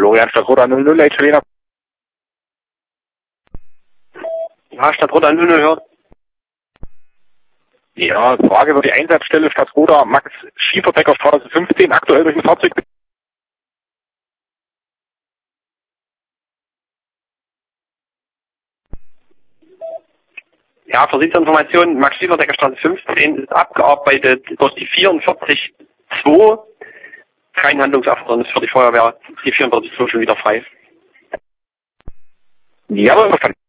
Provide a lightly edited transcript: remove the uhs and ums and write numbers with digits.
Florian Stadtroda 00, Italiener. Ja, Stadtroda 00 hört. Ja, Frage über die Einsatzstelle Stadtroda Max Schieferbeck auf Straße 15, aktuell durch ein Fahrzeug. Ja, Versichtsinformation, Max Schieferdecker Straße 15 ist abgearbeitet durch die 44.2. Kein Handlungserfordernis für die Feuerwehr. Die 44.2 schon wieder frei. Ja, verstanden.